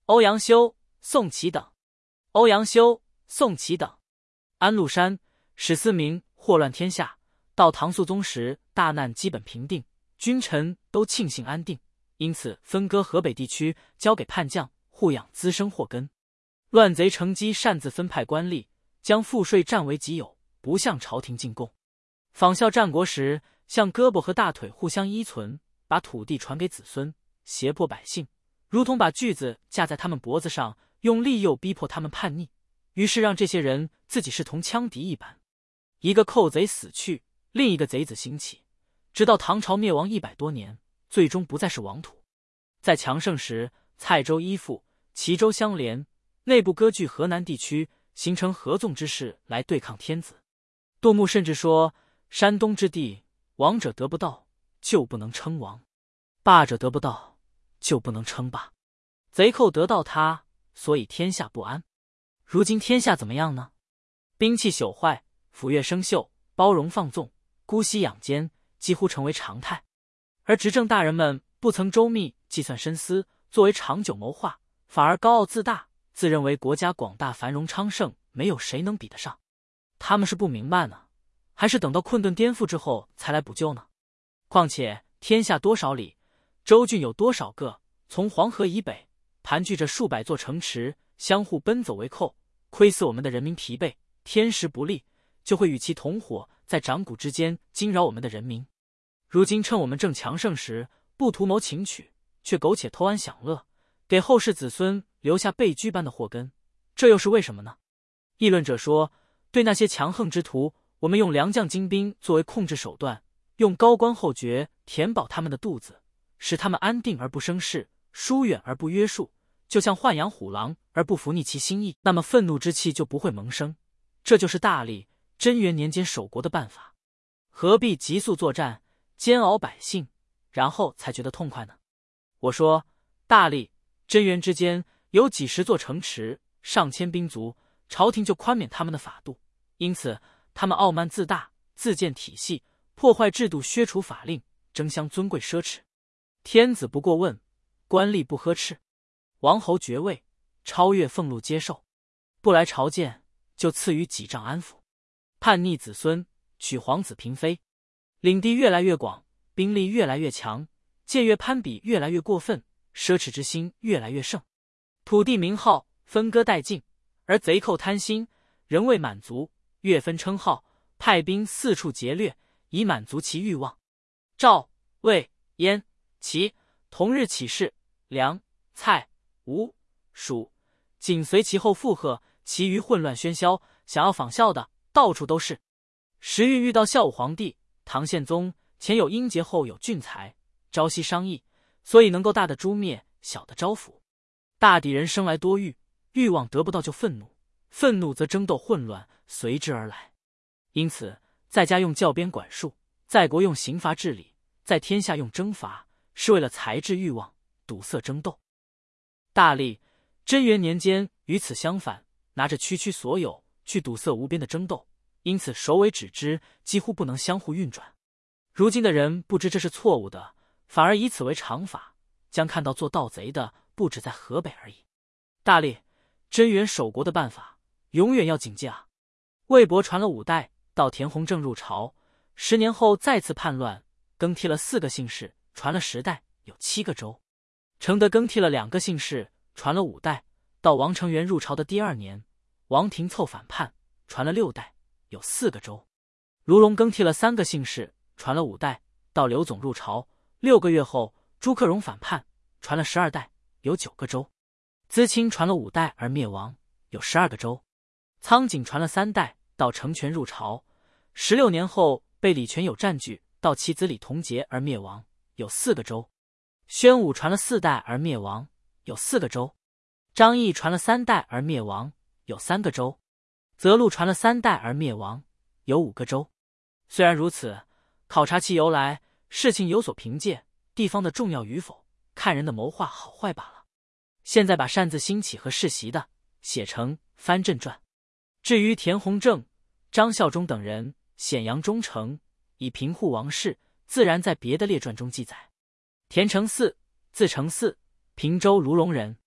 欧阳修、宋祁等。欧阳修、宋祁等。安禄山、史思明祸乱天下，到唐肃宗时大难基本平定，君臣都庆幸安定，因此分割河北地区，交给叛将护养滋生祸根。乱贼乘机擅自分派官吏，将赋税占为己有，不向朝廷进贡。仿效战国时，像胳膊和大腿互相依存，把土地传给子孙，胁迫百姓，如同把锯子架在他们脖子上，用利诱逼迫他们叛逆，于是让这些人自己视同枪敌一般。一个寇贼死去，另一个贼子兴起，直到唐朝灭亡100多年，最终不再是王土。在强盛时，蔡州依附，齐州相连，内部割据河南地区，形成合纵之势来对抗天子。杜牧甚至说，山东之地，王者得不到，就不能称王；霸者得不到，就不能称霸。贼寇得到他，所以天下不安。如今天下怎么样呢？兵器朽坏，斧钺生锈，包容放纵，姑息养奸，几乎成为常态。而执政大人们不曾周密计算深思，作为长久谋划，反而高傲自大，自认为国家广大繁荣昌盛，没有谁能比得上。他们是不明白呢，还是等到困顿颠覆之后才来补救呢？况且天下多少里，州郡有多少个，从黄河以北盘踞着数百座城池，相互奔走为寇，窥伺我们的人民疲惫，天时不利，就会与其同伙，在掌骨之间惊扰我们的人民。如今趁我们正强盛时，不图谋情取，却苟且偷安享乐，给后世子孙留下被居般的祸根，这又是为什么呢？议论者说，对那些强横之徒，我们用良将精兵作为控制手段，用高官厚爵填饱他们的肚子，使他们安定而不生事，疏远而不约束，就像豢养虎狼而不服逆其心意，那么愤怒之气就不会萌生。这就是大历贞元年间守国的办法。何必急速作战，煎熬百姓，然后才觉得痛快呢？我说，大历贞元之间有几十座城池，上千兵卒，朝廷就宽免他们的法度，因此他们傲慢自大，自建体系，破坏制度，削除法令，争相尊贵奢侈。天子不过问，官吏不呵斥，王侯爵位超越俸禄接受，不来朝见就赐予几丈安抚，叛逆子孙娶皇子嫔妃，领地越来越广，兵力越来越强，僭越攀比越来越过分，奢侈之心越来越盛，土地名号分割殆尽，而贼寇贪心仍未满足，越分称号，派兵四处劫掠，以满足其欲望。赵、魏、燕、齐同日起事，梁、蔡、吴、蜀紧随其后附和，其余混乱喧嚣，想要仿效的到处都是。时运遇到孝武皇帝、唐宪宗，前有英杰，后有俊才，朝夕商议，所以能够大的诛灭，小的招抚。大抵人生来多欲，欲望得不到就愤怒，愤怒则争斗混乱随之而来。因此在家用教鞭管束，在国用刑罚治理，在天下用征伐，是为了裁制欲望，堵塞争斗。大历贞元年间与此相反，拿着区区所有去堵塞无边的争斗，因此首尾指之几乎不能相互运转。如今的人不知这是错误的，反而以此为常法，将看到做盗贼的不止在河北而已。大历贞元守国的办法永远要谨记啊！魏博传了5代，到田弘正入朝，10年后再次叛乱，更替了4个姓氏，传了10代，有7个州。承德更替了2个姓氏，传了5代，到王承元入朝的第2年，王廷凑反叛，传了6代，有4个州。卢龙更替了3个姓氏，传了5代，到刘总入朝6个月后，朱克融反叛，传了12代，有9个州。资清传了5代而灭亡，有12个州。苍井传了3代，到成全入朝16年后被李全友占据，到其子李同节而灭亡，有4个州。宣武传了4代而灭亡，有4个州。张毅传了3代而灭亡，有3个州。泽禄传了3代而灭亡，有5个州。虽然如此，考察其由来，事情有所凭借，地方的重要与否，看人的谋划好坏罢了。现在把擅自兴起和世袭的写成《藩镇传》。至于田弘正、张孝忠等人显扬忠诚，以平护王室，自然在别的列传中记载。田承嗣，字承嗣，平州卢龙人。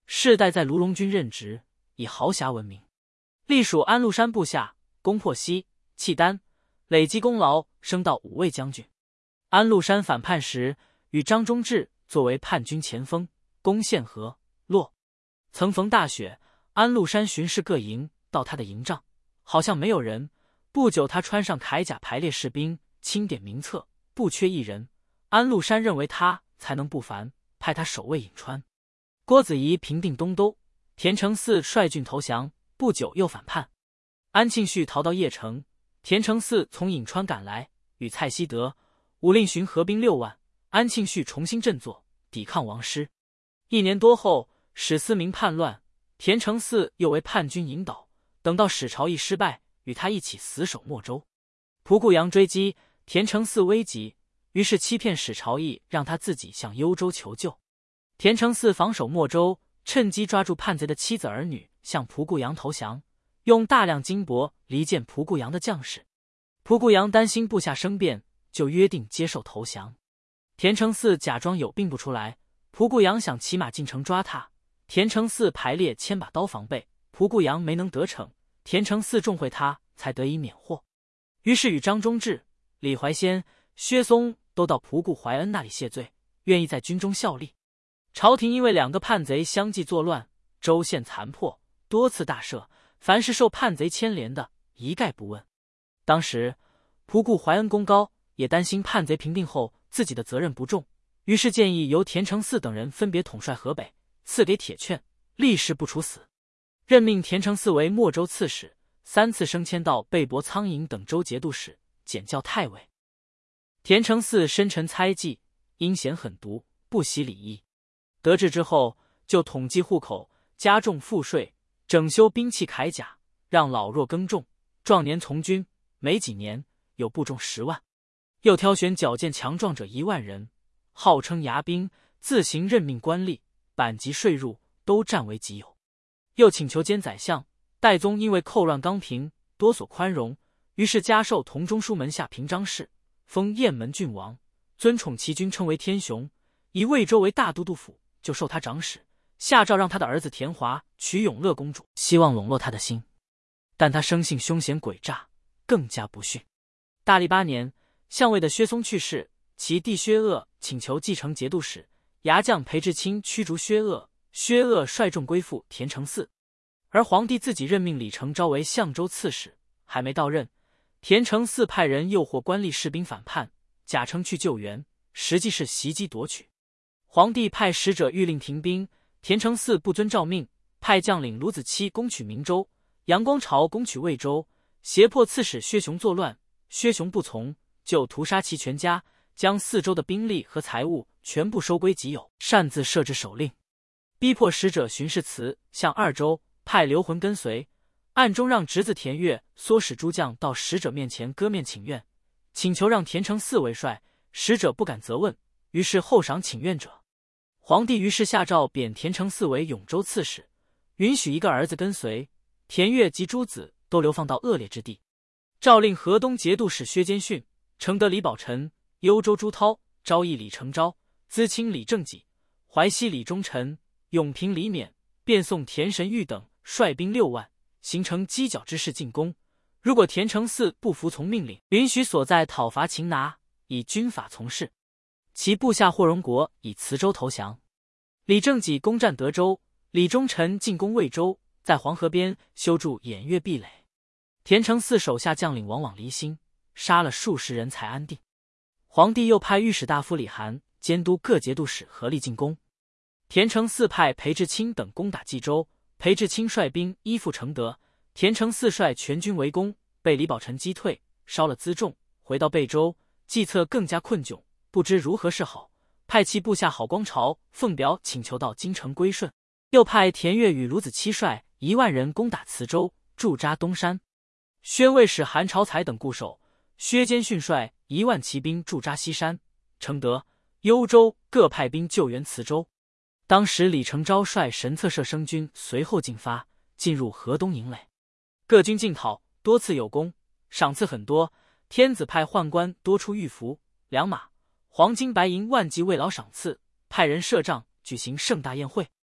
世代在卢龙军任职，以豪侠闻名，隶属安禄山部下，攻破西、契丹，累积功劳，升到5位将军。安禄山反叛时，与张忠志作为叛军前锋，攻陷河洛。曾逢大雪，安禄山巡视各营，到他的营帐，好像没有人。不久，他穿上铠甲，排列士兵，清点名册，不缺一人。安禄山认为他才能不凡，派他守卫颍川。郭子仪平定东都，田承嗣率军投降，不久又反叛。安庆绪逃到邺城，田承嗣从颍川赶来，与蔡希德、武令询合兵6万，安庆绪重新振作，抵抗王师。1年多后，史思明叛乱，田承嗣又为叛军引导，等到史朝义失败，与他一起死守莫州。仆固阳追击，田承嗣危急，于是欺骗史朝义，让他自己向幽州求救。田承嗣防守莫州，趁机抓住叛贼的妻子儿女，向仆固阳投降，用大量金帛离间仆固阳的将士。仆固阳担心部下生变，就约定接受投降。田承嗣假装有病不出来，仆固阳想骑马进城抓他，田承嗣排列1000把刀防备，仆固阳没能得逞，田承嗣重会他，才得以免祸。于是与张忠志、李怀仙、薛松都到仆固怀恩那里谢罪，愿意在军中效力。朝廷因为2个叛贼相继作乱，州县残破，多次大赦，凡是受叛贼牵连的，一概不问。当时仆固怀恩功高，也担心叛贼平定后自己的责任不重，于是建议由田承嗣等人分别统帅河北，赐给铁券，立誓不处死。任命田承嗣为莫州刺史，3次升迁到贝博、苍营等州节度使，检校太尉。田承嗣深沉猜忌，阴险狠毒，不惜礼义。得志之后，就统计户口，加重赋税，整修兵器铠甲，让老弱耕种，壮年从军，没几年有部众10万。又挑选矫健强壮者1万人，号称牙兵，自行任命官吏，版籍税入都占为己有。又请求兼宰相。代宗因为寇乱刚平，多所宽容，于是加授同中书门下平章事，封雁门郡王，尊宠其君称为天雄，以魏州为大都督府，就授他长史，下诏让他的儿子田华娶永乐公主，希望笼络他的心。但他生性凶险诡诈，更加不逊。大历8年，相位的薛松去世，其弟薛鄂请求继承节度使，牙将裴志清驱逐薛鄂，薛鄂率众归附田承嗣。而皇帝自己任命李成昭为相州刺史，还没到任，田承嗣派人诱惑官吏士兵反叛，假称去救援，实际是袭击夺取。皇帝派使者谕令停兵，田承嗣不遵诏命，派将领卢子期攻取明州，杨光朝攻取魏州，胁迫刺史薛雄作乱，薛雄不从，就屠杀其全家，将4州的兵力和财物全部收归己有，擅自设置手令，逼迫使者巡视祠向2州，派刘浑跟随，暗中让侄子田悦唆使诸将到使者面前割面请愿，请求让田承嗣为帅，使者不敢责问，于是厚赏请愿者。皇帝于是下诏贬田承嗣为永州刺史，允许1个儿子跟随，田悦及诸子都流放到恶劣之地。诏令河东节度使薛坚逊、承德李宝臣、幽州朱涛、昭义李成昭、淄青李正己、淮西李忠臣、永平李勉、便送田神玉等率兵6万，形成犄角之势进攻。如果田承嗣不服从命令，允许所在讨伐擒拿，以军法从事。其部下霍荣国以磁州投降。李正己攻占德州，李忠臣进攻魏州，在黄河边修筑偃月壁垒。田承嗣手下将领往往离心，杀了数十人才安定。皇帝又派御史大夫李涵监督各节度使合力进攻。田承嗣派裴志清等攻打冀州，裴志清率兵依附承德，田承嗣率全军围攻，被李宝臣击退，烧了辎重，回到贝州，计策更加困窘，不知如何是好，派其部下郝光朝奉表请求到京城归顺，又派田悦与卢子期率1万人攻打磁州，驻扎东山。宣慰使韩朝才等固守，薛坚逊率1万骑兵驻扎西山、承德、幽州，各派兵救援磁州。当时李成昭率神策射生军随后进发，进入河东营垒，各军进讨，多次有功，赏赐很多。天子派宦官多出玉符、良马、黄金白银万计慰劳赏赐，派人设帐举行盛大宴会。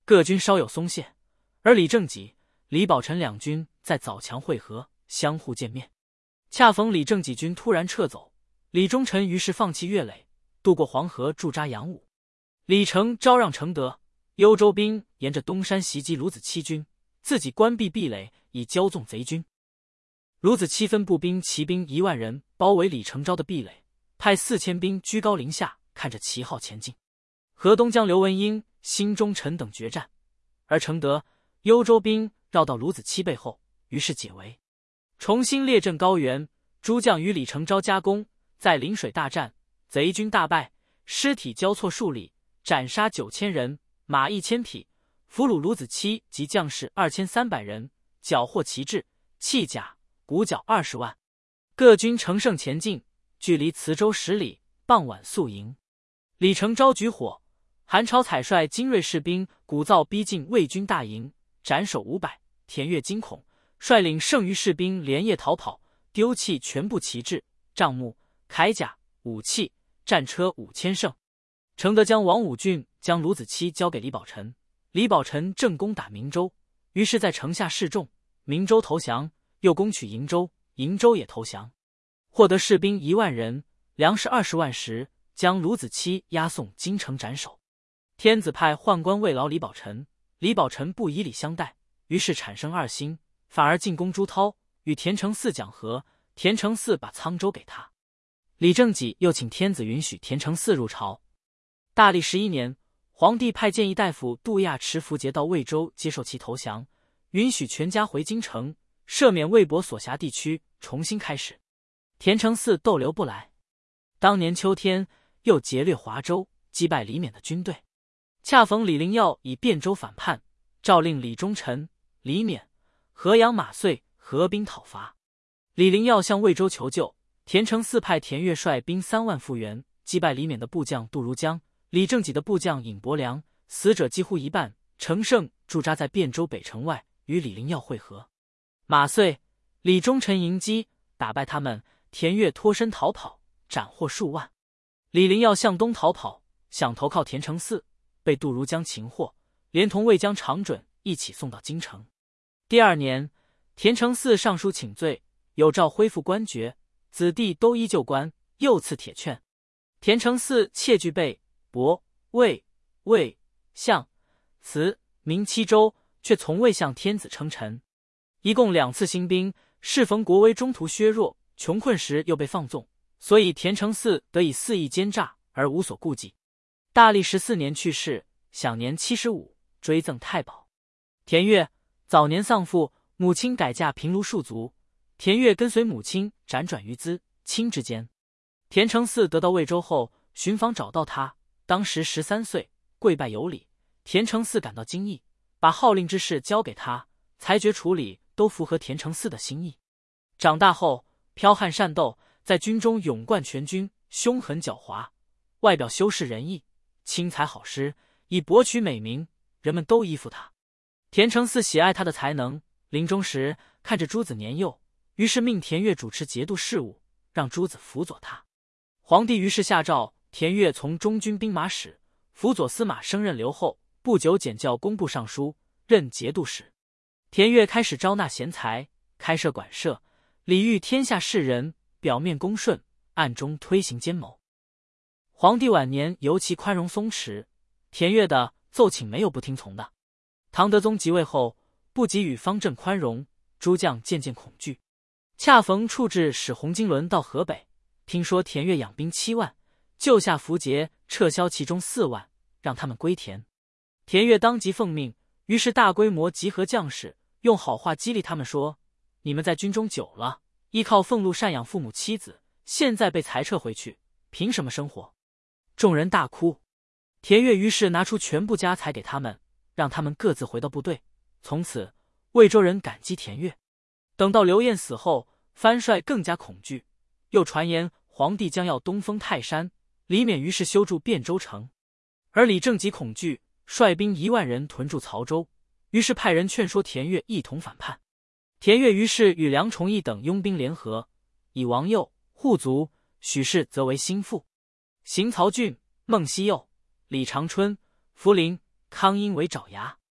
各军稍有松懈，而李正己、李宝臣两军在枣强会合，相互见面。恰逢李正己军突然撤走，李忠臣于是放弃越垒，渡过黄河驻扎杨武。李成招让承德、幽州兵沿着东山袭击卢子期军，自己关闭壁垒以骄纵贼军。卢子期分步兵骑兵1万人包围李成昭的壁垒，派4000兵居高临下看着旗号前进。河东将刘文英、辛忠臣等决战，而承德、幽州兵绕到卢子期背后，于是解围，重新列阵高原。诸将与李成昭夹攻，在临水大战，贼军大败，尸体交错数里，斩杀9000人，马1000匹，俘虏卢子期及将士2300人，缴获旗帜、器甲、骨角20万。各军乘胜前进，距离磁州10里，傍晚宿营。李成昭举火，韩超采率精锐士兵鼓噪逼近魏军大营，斩首500。田悦惊恐，率领剩余士兵连夜逃跑，丢弃全部旗帜、帐幕、铠甲、武器、战车5000乘。承德将王武俊将卢子期交给李宝臣，李宝臣正攻打明州，于是在城下示众，明州投降，又攻取营州，营州也投降，获得士兵1万人，粮食20万石，将卢子期押送京城斩首。天子派宦官慰劳李宝臣，李宝臣不以礼相待，于是产生2心，反而进攻朱涛，与田承嗣讲和，田承嗣把沧州给他。李正己又请天子允许田承嗣入朝。大历11年，皇帝派谏议大夫杜亚持符节到魏州接受其投降，允许全家回京城，赦免魏博所辖地区，重新开始。田承嗣逗留不来，当年秋天又劫掠华州，击败李勉的军队。恰逢李灵耀以汴州反叛，诏令李忠臣、李勉、河阳马遂合兵讨伐。李灵耀向魏州求救，田承嗣派田悦率兵3万复援，击败李勉的部将杜如江、李正己的部将尹伯良，死者几乎一半。乘胜驻扎在汴州北城外，与李灵耀会合。马遂、李忠臣迎击，打败他们，田悦脱身逃跑，斩获数万。李灵耀向东逃跑，想投靠田承嗣，被杜如江擒获，连同魏将常准一起送到京城。第2年，田承嗣上书请罪，有诏恢复官爵，子弟都依旧官，又赐铁券。田承嗣窃据备、博、魏、相、慈、明7州，却从未向天子称臣。一共2次兴兵，适逢国威中途削弱，穷困时又被放纵，所以田承嗣得以肆意奸诈而无所顾忌。大历14年去世，享年75，追赠太保。田悦早年丧父，母亲改嫁平卢戍族，田悦跟随母亲辗转于资、清之间。田承嗣得到魏州后，寻访找到他，当时13岁，跪拜有礼。田承嗣感到惊异，把号令之事交给他，裁决处理都符合田承嗣的心意。长大后剽悍善斗，在军中勇冠全军，凶狠狡猾，外表修饰仁义，轻才好诗，以博取美名，人们都依附他。田承嗣喜爱他的才能，临终时看着诸子年幼，于是命田悦主持节度事务，让诸子辅佐他。皇帝于是下诏，田悦从中军兵马使、辅佐司马升任留后，不久检校工部尚书，任节度使。田悦开始招纳贤才，开设馆舍，礼遇天下士人，表面恭顺，暗中推行奸谋。皇帝晚年尤其宽容松弛，田悦的奏请没有不听从的。唐德宗即位后，不给予方正宽容，诸将渐渐恐惧。恰逢处置使洪金伦到河北，听说田悦养兵7万，就下符节撤销其中4万，让他们归田。田悦当即奉命，于是大规模集合将士，用好话激励他们说：你们在军中久了，依靠俸禄赡养父母妻子，现在被裁撤回去，凭什么生活？众人大哭。田悦于是拿出全部家财给他们，让他们各自回到部队。从此魏州人感激田悦。等到刘晏死后，藩帅更加恐惧，又传言皇帝将要东封泰山，李勉于是修筑汴州城。而李正己恐惧，率兵1万人屯驻曹州，于是派人劝说田悦一同反叛。田悦于是与梁崇义等拥兵联合，以王佑、户族、许氏则为心腹，邢曹俊、孟希佑、李长春、涪陵、康英为爪牙。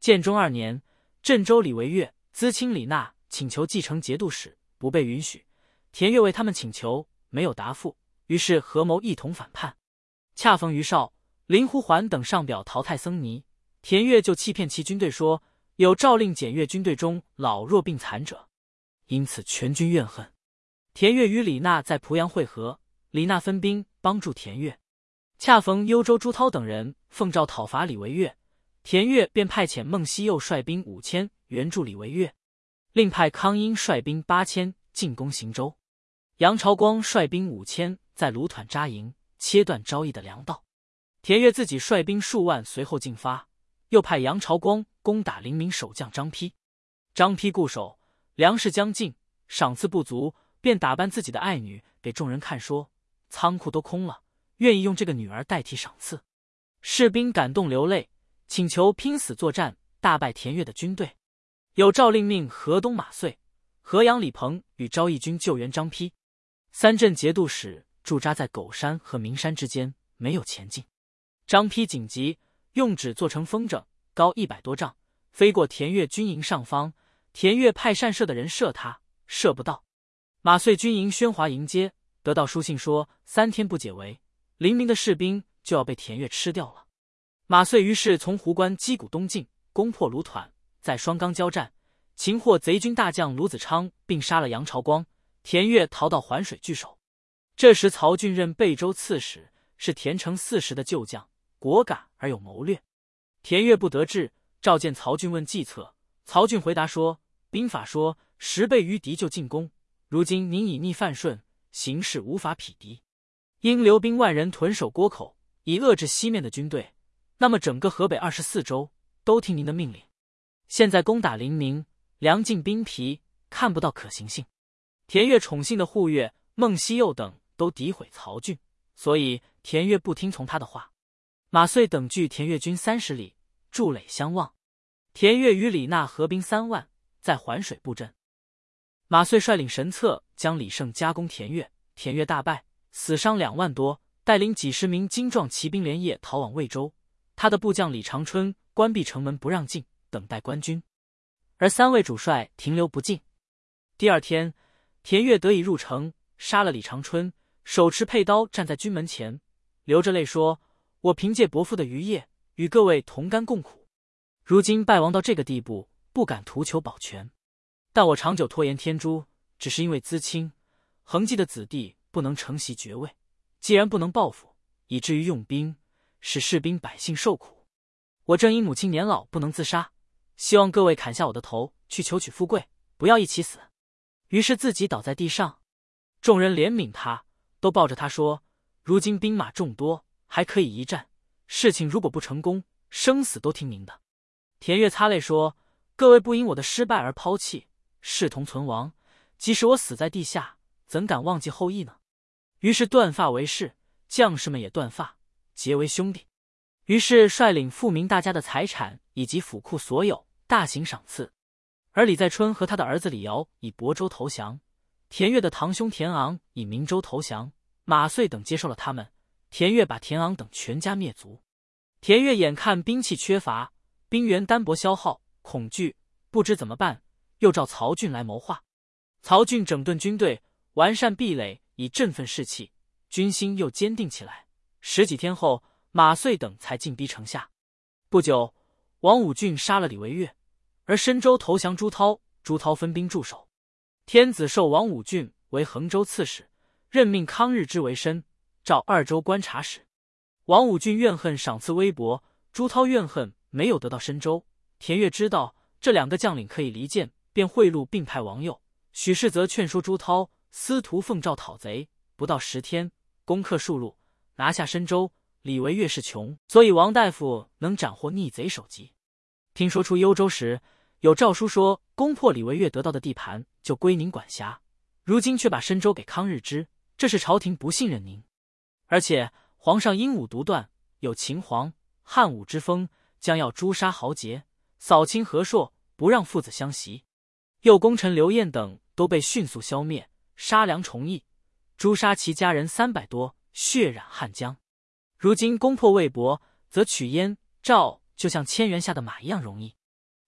建中2年，镇州李惟岳、资清李纳请求继承节度使，不被允许。田悦为他们请求，没有答复，于是合谋一同反叛。恰逢于绍、林胡环等上表淘汰僧尼，田悦就欺骗其军队说有诏令检阅军队中老弱病残者，因此全军怨恨。田悦与李纳在濮阳会合，李纳分兵帮助田悦。恰逢幽州朱涛等人奉诏讨伐李惟岳，田悦便派遣孟希佑率兵5000援助李惟岳，另派康英率兵8000进攻行州，杨朝光率兵5000在卢团扎营，切断昭义的粮道。田悦自己率兵数万随后进发，又派杨朝光攻打灵明守将张丕。张丕固守，粮食将尽，赏赐不足，便打扮自己的爱女给众人看，说仓库都空了，愿意用这个女儿代替赏赐。士兵感动流泪，请求拼死作战，大败田悦的军队。有诏令命河东马遂、河阳李鹏与昭义军救援张丕。3镇节度使驻扎在狗山和名山之间，没有前进。张丕紧急，用纸做成风筝，高100多丈，飞过田悦军营上方。田悦派善射的人射他，射不到。马遂军营喧哗迎接，得到书信说3天不解围，灵明的士兵就要被田悦吃掉了。马遂于是从壶关击鼓东进，攻破卢团，在双冈交战，擒获贼军大将卢子昌，并杀了杨朝光。田悦逃到环水据守。这时曹俊任贝州刺史，是田承40的旧将，果敢而有谋略。田悦不得志，召见曹俊问计策。曹俊回答说，兵法说10倍于敌就进攻，如今您以逆犯顺，形势无法匹敌，应留兵万人屯守郭口，以遏制西面的军队，那么整个河北24州都听您的命令。现在攻打灵明，粮尽兵疲，看不到可行性。田悦宠信的护岳、孟希佑等都诋毁曹俊，所以田悦不听从他的话。马遂等距田悦军30里，筑垒相望。田悦与李纳合兵3万，在环水布阵。马遂率领神策将李胜夹攻田悦，田悦大败，死伤2万多，带领几十名精壮骑兵连夜逃往魏州。他的部将李长春关闭城门不让进，等待官军，而3位主帅停留不进。第2天，田悦得以入城，杀了李长春，手持佩刀站在军门前，流着泪说，我凭借伯父的余业，与各位同甘共苦，如今败亡到这个地步，不敢图求保全，但我长久拖延天诛，只是因为资清、恒济的子弟不能承袭爵位，既然不能报复，以至于用兵，使士兵百姓受苦。我正因母亲年老不能自杀，希望各位砍下我的头，去求取富贵，不要一起死。于是自己倒在地上，众人怜悯他，都抱着他说，如今兵马众多，还可以一战，事情如果不成功，生死都听您的。田悦擦泪说，各位不因我的失败而抛弃，视同存亡，即使我死在地下，怎敢忘记后裔呢？于是断发为誓，将士们也断发，结为兄弟。于是率领富民大家的财产以及府库所有，大行赏赐。而李在春和他的儿子李尧以亳州投降，田悦的堂兄田昂以明州投降，马遂等接受了他们。田悦把田昂等全家灭族。田悦眼看兵器缺乏，兵员单薄消耗，恐惧，不知怎么办，又召曹俊来谋划。曹俊整顿军队，完善壁垒，以振奋士气，军心又坚定起来。10几天后，马遂等才进逼城下。不久，王武俊杀了李惟岳，而深州投降朱涛，朱涛分兵驻守。天子授王武俊为衡州刺史，任命康日之为申、赵2州观察使。王武俊怨恨赏赐微薄，朱涛怨恨没有得到深州。田悦知道这2个将领可以离间，便贿赂并派王佑、许世泽劝说朱涛，司徒奉诏讨贼。不到10天，攻克数路，拿下深州。李惟岳是穷，所以王大夫能斩获逆贼首级。听说出幽州时，有诏书说攻破李惟岳得到的地盘就归您管辖，如今却把深州给康日之，这是朝廷不信任您。而且皇上英武独断，有秦皇、汉武之风，将要诛杀豪杰，扫清河朔，不让父子相袭。右功臣刘晏等都被迅速消灭，杀良崇义，诛杀其家人300多，血染汉江。如今攻破魏博，则取燕、赵就像千元下的马一样容易。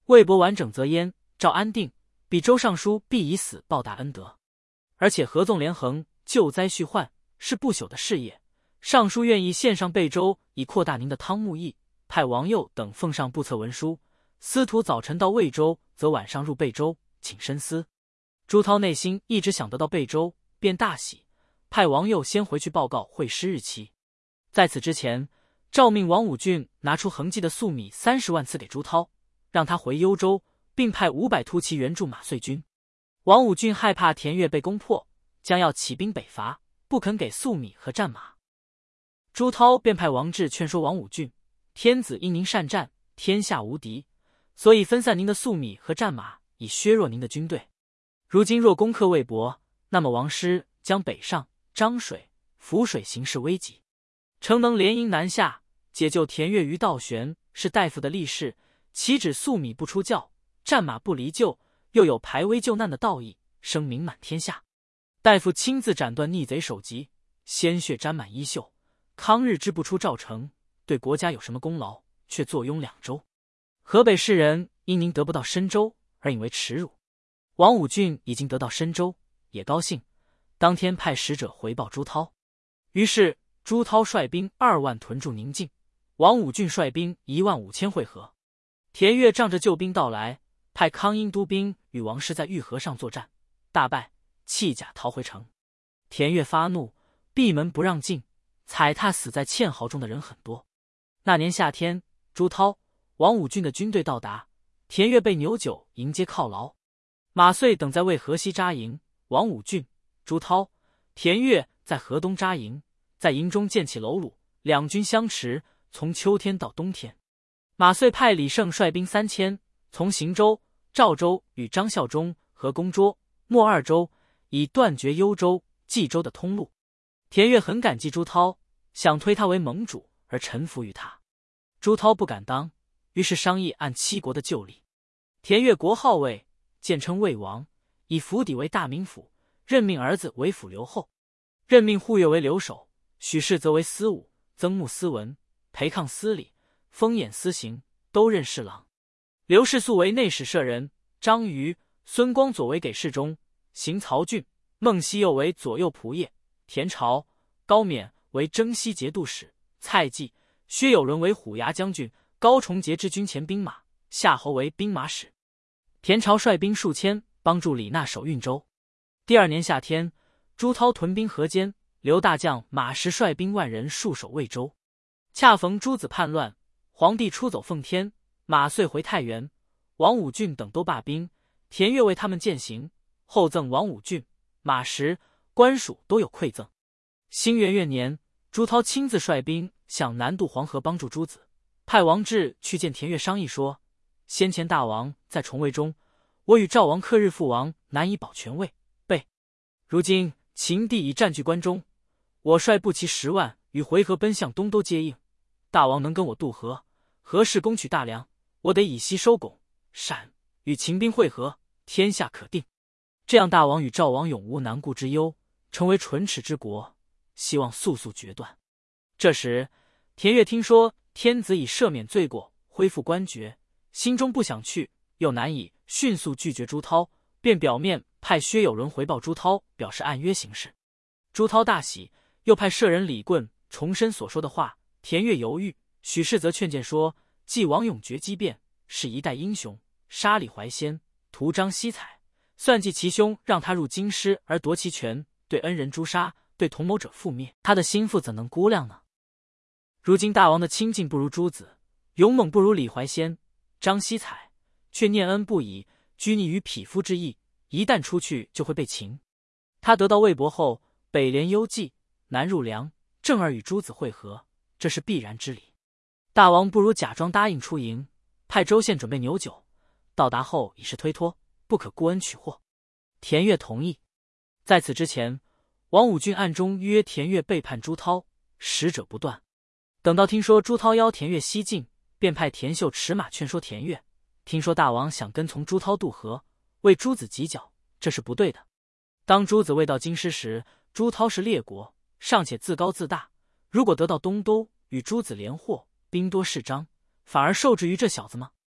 魏博完整则焉，赵安定，比周尚书必以死报答恩德。而且合纵连横，救灾续患，是不朽的事业。尚书愿意献上贝州，以扩大您的汤沐邑，派王佑等奉上布册文书。司徒早晨到魏州，则晚上入贝州，请深思。朱涛内心一直想得到贝州，便大喜，派王佑先回去报告会师日期。在此之前，诏命王武俊拿出恒记的粟米30万赐给朱涛，让他回幽州，并派500突骑援助马遂军。王武俊害怕田悦被攻破，将要起兵北伐，不肯给粟米和战马。朱涛便派王志劝说王武俊：天子因您善战，天下无敌，所以分散您的粟米和战马，以削弱您的军队。如今若攻克魏博，那么王师将北上漳水、涪水，形势危急。诚能联营南下，解救田悦于倒悬，是大夫的立誓，岂止粟米不出教，战马不离就，又有排危救难的道义，声名满天下。大夫亲自斩断逆贼首级，鲜血沾满衣袖，康日之不出赵城，对国家有什么功劳，却坐拥2州。河北士人因您得不到深州而引为耻辱。王武俊已经得到深州，也高兴，当天派使者回报朱涛。于是朱涛率兵2万屯驻宁境，王武俊率兵15000会合。田悦仗着救兵到来，派康英督兵与王师在玉河上作战，大败，弃甲逃回城。田悦发怒，闭门不让进，踩踏死在堑壕中的人很多。那年夏天，朱涛、王武俊的军队到达，田悦备牛酒迎接犒劳。马遂等在渭河西扎营，王武俊、朱涛、田悦在河东扎营，在营中建起楼橹，两军相持，从秋天到冬天。马遂派李胜率兵3000，从邢州、赵州与张孝忠和公涿、莫2州，以断绝幽州、冀州的通路。田悦很感激朱涛，想推他为盟主而臣服于他。朱涛不敢当，于是商议按7国的旧例。田悦国号魏，简称魏王，以府邸为大名府，任命儿子为府留后，任命扈越为留守，许氏则为司武，曾穆司文，裴抗司礼，封衍司刑，都任侍郎。刘世素为内史舍人，张瑜、孙光佐为给事中，邢曹俊、孟熙佑为左右仆射，田朝、高勉为征西节度使，蔡季、薛有伦为虎牙将军，高崇节之军前兵马，夏侯为兵马使。田朝率兵数千，帮助李纳守运州。第2年夏天，朱涛屯兵河间，刘大将马时率兵10000人戍守魏州。恰逢诸子叛乱，皇帝出走奉天，马遂回太原，王武俊等都罢兵，田悦为他们饯行，后赠王武俊、马时、官属都有馈赠。兴元元年，朱涛亲自率兵向南渡黄河，帮助诸子，派王志去见田悦商议说：先前大王在重围中，我与赵王克日父王，难以保全位备。如今秦地已占据关中，我率步骑10万与回纥奔向东都接应。大王能跟我渡河，何时攻取大梁，我得以西收巩、陕，与秦兵会合，天下可定。这样大王与赵王永无难顾之忧，成为唇齿之国，希望速速决断。这时田悦听说天子已赦免罪过，恢复官爵，心中不想去，又难以迅速拒绝朱涛，便表面派薛有伦回报朱涛，表示按约行事。朱涛大喜，又派舍人李棍重申所说的话。田悦犹豫，许氏则劝谏说：既王永决机变，是一代英雄，杀李怀仙，屠张熙彩，算计其兄让他入京师而夺其权，对恩人诛杀，对同谋者覆灭，他的心腹怎能估量呢？如今大王的清静不如诸子，勇猛不如李怀仙、张熙彩，却念恩不已，拘泥于匹夫之意，一旦出去就会被擒。他得到魏博后，北连幽蓟，南入梁，正儿与诸子会合，这是必然之理。大王不如假装答应出营，派州县准备牛酒，到达后以示推脱，不可顾恩取货。田悦同意。在此之前，王武俊暗中约田悦背叛朱涛，使者不断。等到听说朱涛邀田悦西进，便派田秀持马劝说田悦。听说大王想跟从朱涛渡河，为诸子挤脚，这是不对的。当诸子未到京师时，朱涛是列国，尚且自高自大，如果得到东都，与诸子连祸，兵多势张，反而受制于这小子吗？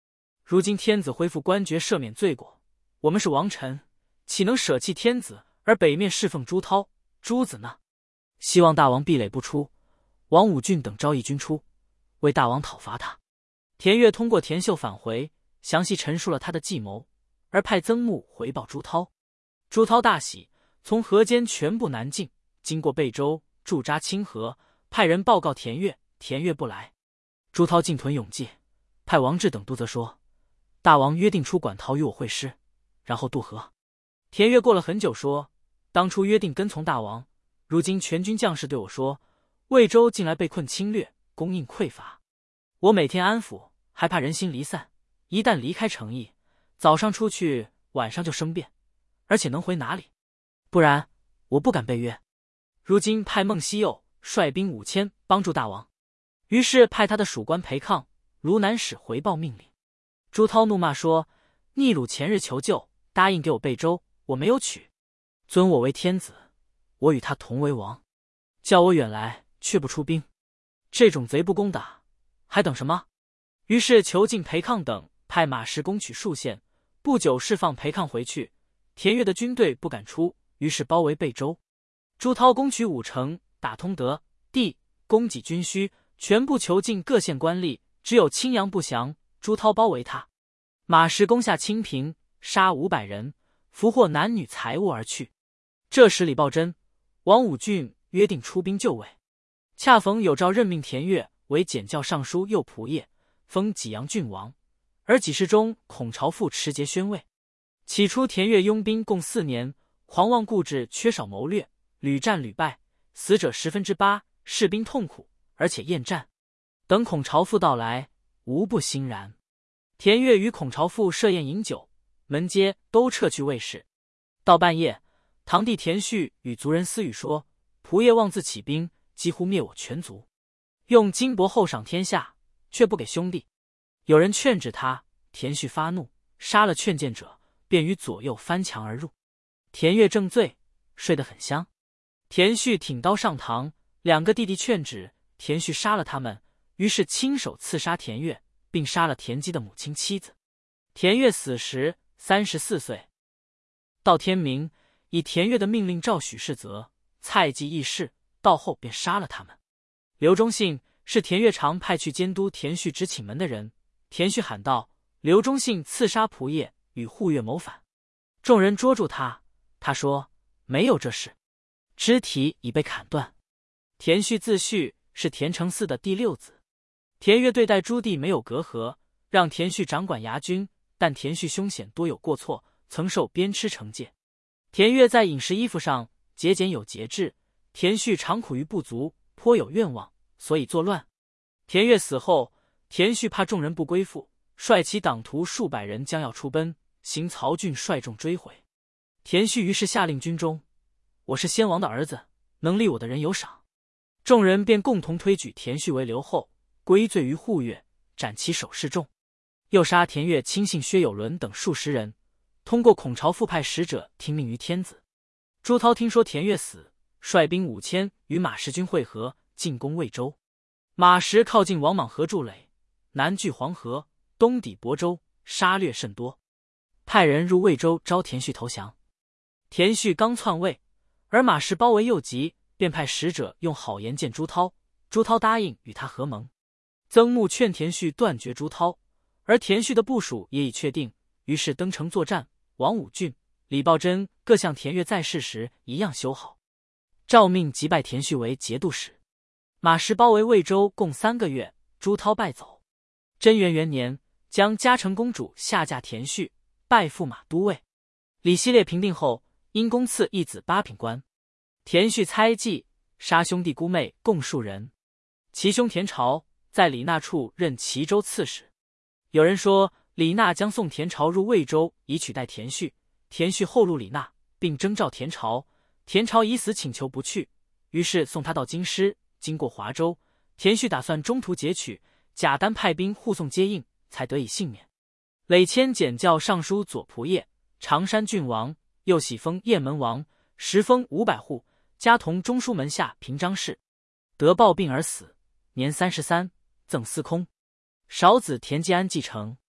如今天子恢复官爵，赦免罪过，我们是王臣，岂能舍弃天子而北面侍奉朱涛、朱子呢？希望大王壁垒不出，王武俊等招义军出，为大王讨伐他。”田悦通过田秀返回，详细陈述了他的计谋，而派曾穆回报朱涛。朱涛大喜，从河间全部南进，经过贝州，驻扎清河，派人报告田悦，田悦不来。朱涛进屯永济，派王志等督责说：“大王约定出馆陶与我会师，然后渡河。”田悦过了很久说：“当初约定跟从大王，如今全军将士对我说，魏州近来被困侵略，供应匮乏。我每天安抚，还怕人心离散，一旦离开城邑，早上出去，晚上就生变，而且能回哪里？不然我不敢背约。如今派孟西佑率兵5000帮助大王。”于是派他的属官裴抗、卢南使回报命令。朱涛怒骂说：“逆虏前日求救，答应给我贝州，我没有取，尊我为天子，我与他同为王，叫我远来却不出兵，这种贼不攻打，还等什么？”于是囚禁裴抗等，派马石攻取沭县，不久释放裴抗回去。田悦的军队不敢出，于是包围贝州。朱涛攻取5城，打通德地，供给军需，全部囚禁各县官吏，只有青阳不降。朱涛包围他，马石攻下清平，杀500人，俘获男女财物而去。这时李抱真、王武俊约定出兵救魏，恰逢有诏任命田悦为检校尚书右仆射，封济阳郡王，而给事中孔朝父持节宣慰。起初田悦拥兵共4年，狂妄固执，缺少谋略，屡战屡败，死者8%，士兵痛苦，而且厌战。等孔朝父到来，无不欣然。田悦与孔朝父设宴饮酒，门街都撤去卫士。到半夜，堂弟田旭与族人私语说：“仆射妄自起兵，几乎灭我全族，用金帛厚赏天下，却不给兄弟。”有人劝止他，田旭发怒，杀了劝谏者，便于左右翻墙而入。田悦正醉，睡得很香。田旭挺刀上堂，2个弟弟劝止，田旭杀了他们，于是亲手刺杀田悦，并杀了田姬的母亲妻子。田悦死时34岁。到天明，以田悦的命令召许世泽、蔡继义士，到后便杀了他们。刘忠信是田悦常派去监督田旭执寝门的人。田旭喊道：“刘忠信刺杀仆射，与护越谋反。”众人捉住他，他说：“没有这事。”肢体已被砍断。田旭自诩是田承嗣的第6子。田悦对待朱棣没有隔阂，让田旭掌管牙军，但田旭凶险多有过错，曾受鞭笞惩戒。田悦在饮食衣服上节俭有节制，田旭常苦于不足，颇有愿望，所以作乱。田悦死后，田旭怕众人不归附，率其党徒数百人将要出奔，行曹俊率众追回。田旭于是下令军中：“我是先王的儿子，能立我的人有赏。”众人便共同推举田旭为留后，归罪于护越，斩其手示众。又杀田悦亲信薛有伦等数十人，通过孔朝父派使者听命于天子。朱涛听说田悦死，率兵5000与马石军会合，进攻魏州。马石靠近王莽河筑垒，南据黄河，东抵亳州，杀掠甚多，派人入魏州招田旭投降。田旭刚篡位，而马石包围又急，便派使者用好言见朱涛，朱涛答应与他合盟。曾穆劝田旭断绝朱涛，而田旭的部署也已确定，于是登城作战。王武俊、李抱真各像田悦在世时一样修好，诏命即拜田旭为节度使。马石包围魏州共3个月，朱涛败走。贞元元年，将嘉诚公主下嫁田旭，拜驸马都尉。李希烈平定后，因公赐一子8品官。田旭猜忌，杀兄弟姑妹共数人。其兄田朝在李纳处任齐州刺史。有人说李纳将送田朝入魏州，以取代田旭。田旭后入李纳，并征召田朝。田朝以死请求不去，于是送他到京师，经过华州。田旭打算中途截取，贾丹派兵护送接应，才得以幸免。累迁检校尚书左仆射、常山郡王，又喜封雁门王，时封500户，加同中书门下平章事。得暴病而死，年33，赠司空。少子田季安继承。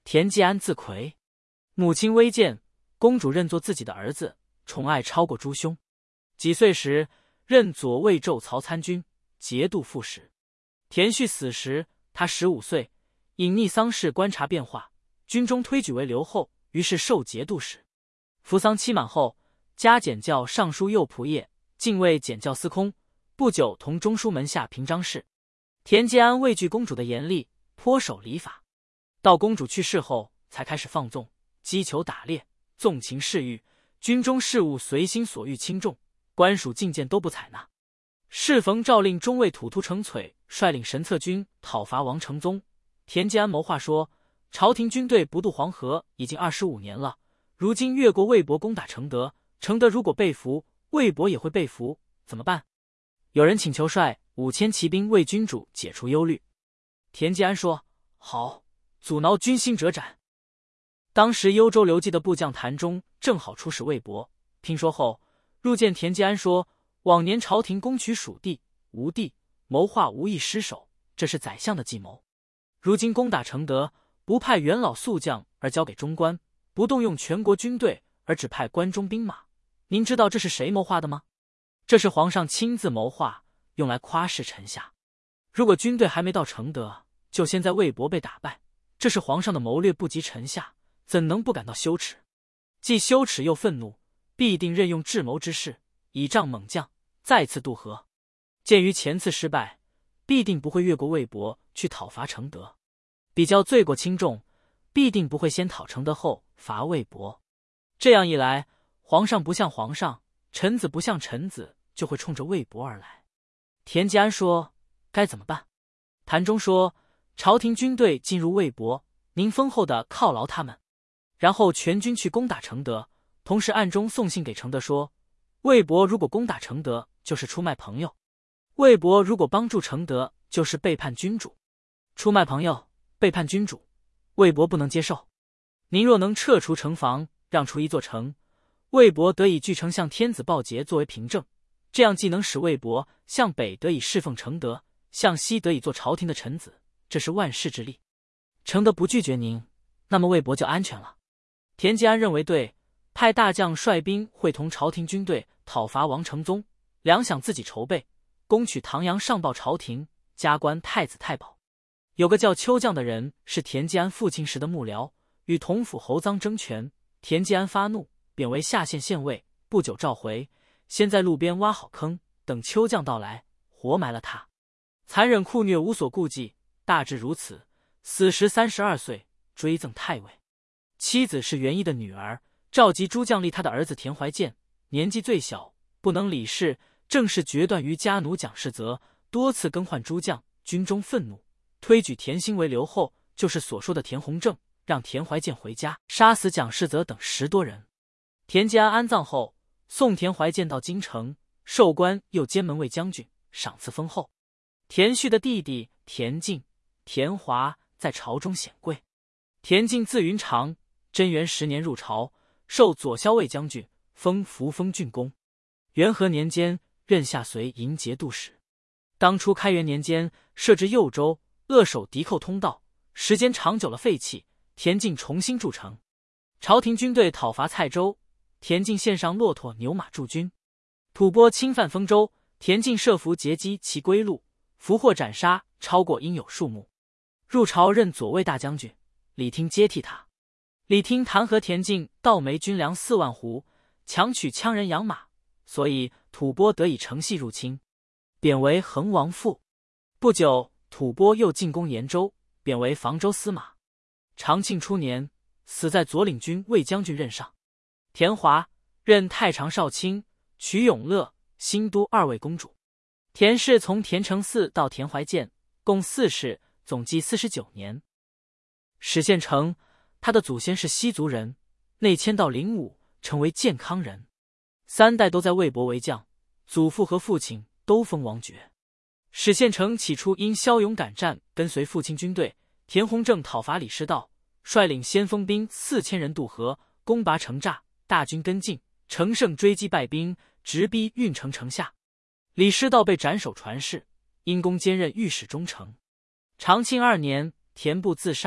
田季安字奎，母亲微贱，公主认作自己的儿子，宠爱超过诸兄。几岁时任左卫胄曹参军，节度副使。田旭死时，他15岁，隐匿丧事观察变化，军中推举为留后，于是授节度使。服丧期满后，加检校尚书右仆射，进位检校司空，不久同中书门下平章事。田季安畏惧公主的严厉，颇守礼法。到公主去世后，才开始放纵，击球打猎，纵情嗜欲，军中事务随心所欲轻重，官属进谏都不采纳。适逢诏令中尉土突程璀率领神策军讨伐王承宗，田季安谋划说，朝廷军队不渡黄河已经25年了，如今越过魏博攻打承德，承德如果被俘，魏博也会被俘，怎么办？有人请求率5000骑兵为君主解除忧虑。田季安说，好，阻挠军心者斩。当时幽州留骑的部将谭忠正好出使魏博，听说后入见田季安说，往年朝廷攻取蜀地、吴地，谋划无意失守，这是宰相的计谋。如今攻打承德，不派元老宿将而交给中官，不动用全国军队而只派关中兵马，您知道这是谁谋划的吗？这是皇上亲自谋划，用来夸示臣下。如果军队还没到承德，就先在魏博被打败，这是皇上的谋略不及臣下，怎能不感到羞耻？既羞耻又愤怒，必定任用智谋之士，倚仗猛将，再次渡河。鉴于前次失败，必定不会越过魏博去讨伐承德。比较罪过轻重，必定不会先讨承德后伐魏博。这样一来，皇上不像皇上，臣子不像臣子，就会冲着魏博而来。田季安说，该怎么办？谭忠说，朝廷军队进入魏博，您丰厚的犒劳他们，然后全军去攻打承德，同时暗中送信给承德说，魏博如果攻打承德，就是出卖朋友；魏博如果帮助承德，就是背叛君主。出卖朋友，背叛君主，魏博不能接受。您若能撤除城防，让出一座城，魏博得以据丞相天子鲍桀作为凭证，这样既能使魏博向北得以侍奉承德，向西得以做朝廷的臣子，这是万世之利。承德不拒绝您，那么魏博就安全了。田季安认为对，派大将率兵会同朝廷军队讨伐王承宗，粮饷自己筹备，攻取唐阳上报朝廷，加官太子太保。有个叫邱将的人是田季安父亲时的幕僚，与同府侯臧争权，田季安发怒，贬为下县县尉，不久召回，先在路边挖好坑，等邱将到来，活埋了他。残忍酷虐无所顾忌，大致如此。死时32岁，追赠太尉。妻子是元义的女儿，召集诸将立他的儿子田怀建，年纪最小，不能理事，正是决断于家奴蒋世泽，多次更换诸将，军中愤怒，推举田兴为留后，就是所说的田弘正，让田怀建回家，杀死蒋世泽等10多人。田季安安葬后，送田怀建到京城，授官右监门卫将军，赏赐丰厚。田旭的弟弟田敬、田华在朝中显贵。田敬字云长，贞元10年入朝，授左骁卫将军，封扶风郡公。元和年间任下绥营节度使。当初开元年间设置右州，扼守敌寇通道，时间长久了废弃，田敬重新筑城。朝廷军队讨伐蔡州，田敬献上骆驼牛马驻军。吐蕃侵犯丰州，田敬设伏截击其归路，俘获斩杀超过应有数目。入朝任左卫大将军，李听接替他。李听弹劾田敬盗没军粮4万斛，强取羌人养马，所以吐蕃得以乘隙入侵，贬为恒王父。不久，吐蕃又进攻延州，贬为房州司马。长庆初年，死在左领军卫将军任上。田华任太常少卿，娶永乐、新都2位公主。田氏从田承嗣到田怀建，共4世，总计49年。史宪成，他的祖先是西族人，内迁到灵武，成为建康人。3代都在魏博为将，祖父和父亲都封王爵。史宪成起初因骁勇敢战，跟随父亲军队田弘正讨伐李师道，率领先锋兵4000人渡河，攻拔城栅，大军跟进，乘胜追击败兵，直逼郓城城下。李师道被斩首传世，因功兼任御史中丞。长庆2年，田部自杀，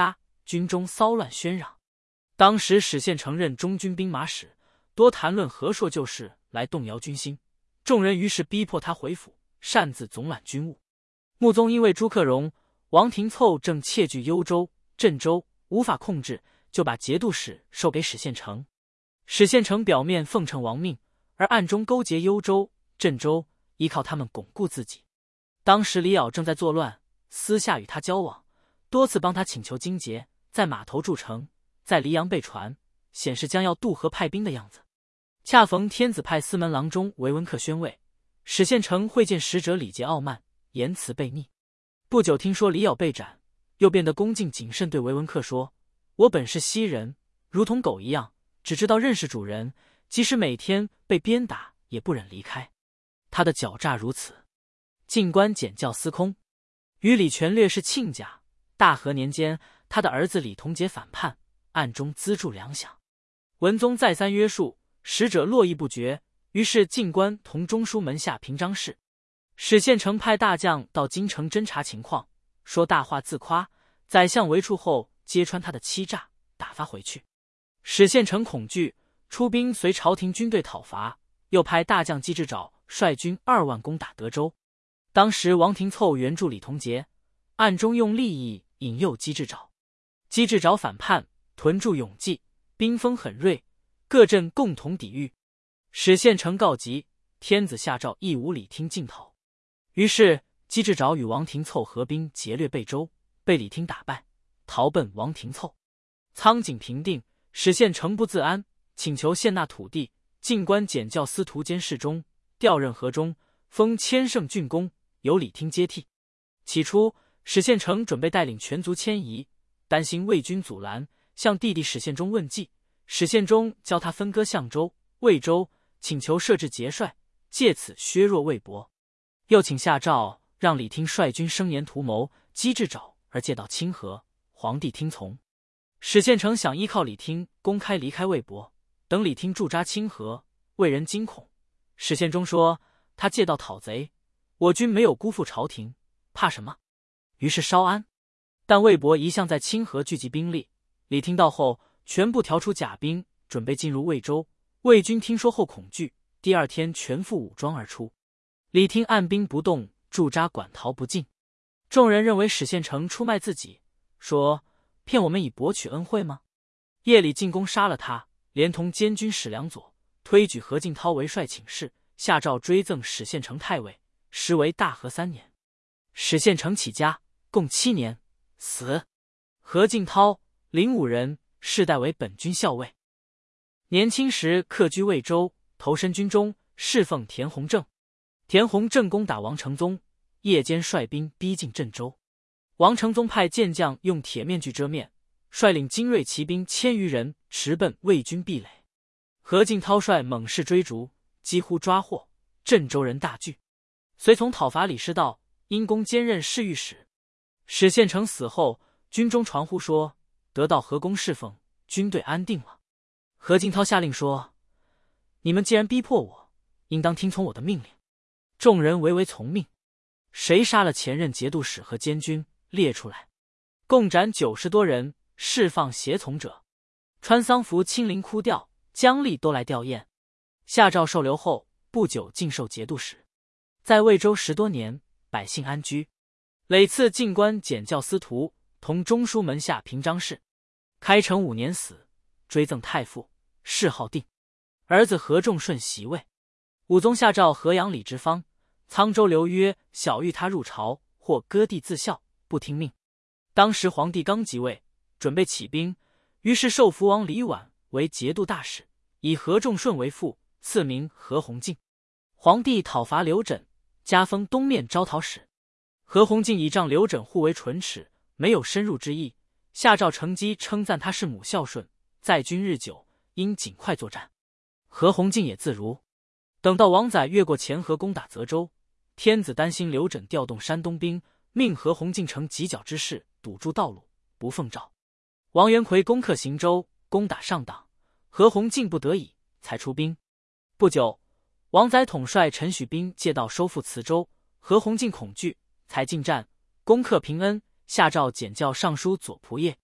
军中骚乱喧嚷。当时史宪承任中军兵马使，多谈论和硕旧事来动摇军心，众人于是逼迫他回府，擅自总揽军务。穆宗因为朱克融、王廷凑正窃据幽州、镇州，无法控制，就把节度使授给史宪承。史宪承表面奉承王命，而暗中勾结幽州、镇州，依靠他们巩固自己。当时李杳正在作乱，私下与他交往，多次帮他请求荆节，在码头筑城，在黎阳备船，显示将要渡河派兵的样子。恰逢天子派司门郎中韦文克宣慰，史宪承会见使者礼节傲慢，言辞悖逆。不久听说李杳被斩，又变得恭敬谨慎，对韦文克说：“我本是西人，如同狗一样，只知道认识主人，即使每天被鞭打，也不忍离开。”他的狡诈如此。进官检校司空，与李全略是亲家。大和年间，他的儿子李同杰反叛，暗中资助粮饷。文宗再三约束，使者络绎不绝，于是进官同中书门下平章事。史宪承派大将到京城侦察情况，说大话自夸，宰相围处后揭穿他的欺诈，打发回去。史宪承恐惧，出兵随朝廷军队讨伐，又派大将姬志沼率军2万攻打德州。当时王廷凑援助李同杰，暗中用利益引诱姬志沼。姬志沼反叛，屯驻永济，兵锋很锐，各镇共同抵御。史宪承告急，天子下诏义武李听进讨。于是姬志沼与王廷凑合兵劫掠贝州，被李听打败，逃奔王廷凑。苍井平定，史宪承不自安，请求献纳土地，进官检校司徒兼侍中，调任河中，封千乘郡公，由李听接替。起初史宪承准备带领全族迁移，担心魏军阻拦，向弟弟史宪忠问计。史宪忠教他分割相州、魏州，请求设置节帅，借此削弱魏博。又请下诏让李听率军生言图谋姬志沼而借道清河，皇帝听从。史宪承想依靠李听公开离开魏博，等李听驻扎清河，魏人惊恐。史宪忠说他借道讨贼，我军没有辜负朝廷，怕什么？于是稍安。但魏博一向在清河聚集兵力，李听到后全部调出甲兵，准备进入魏州。魏军听说后恐惧，第2天全副武装而出。李听按兵不动，驻扎馆逃不进。众人认为史宪承出卖自己，说骗我们以博取恩惠吗？夜里进宫杀了他，连同监军史良佐，推举何敬涛为帅请事，下诏追赠史宪承太尉，时为大和3年。史宪承起家，共7年，死。何敬涛，05人，世代为本军校尉。年轻时客居魏州，投身军中，侍奉田弘正。田弘正攻打王承宗，夜间率兵逼近镇州。王承宗派健将用铁面具遮面，率领精锐骑兵1000余人驰奔魏军壁垒。何敬涛率猛士追逐，几乎抓获，镇州人大惧。随从讨伐李师道，因功兼任侍御史。史宪承死后，军中传呼说得到何公侍奉，军队安定了。何敬涛下令说：“你们既然逼迫我，应当听从我的命令。”众人唯唯从命。谁杀了前任节度使和监军，列出来。共斩90多人，释放胁从者。穿丧服亲临哭吊，姜吏都来吊唁。下诏收留后，不久进授节度使。在魏州10多年，百姓安居。累次进官检校司徒，同中书门下平章事。开成5年死，追赠太傅，谥号定。儿子何仲顺袭位。武宗下诏河阳李直方、沧州刘约小谕他入朝，或割地自效，不听命。当时皇帝刚即位，准备起兵，于是授福王李绾为节度大使，以何仲顺为父，赐名何弘敬。皇帝讨伐刘轸，加封东面招讨使。何弘敬倚仗刘轸互为唇齿，没有深入之意，下诏乘机称赞他是母孝顺，在军日久，应尽快作战。何弘敬也自如。等到王载越过前河攻打泽州，天子担心刘轸调动山东兵，命何弘敬成犄角之势，堵住道路，不奉诏。王元奎攻克邢州，攻打上党，何弘敬不得已，才出兵。不久，王载统帅陈许兵借道收复磁州，何弘敬恐惧，才进战，攻克平恩，下诏检校尚书左仆射。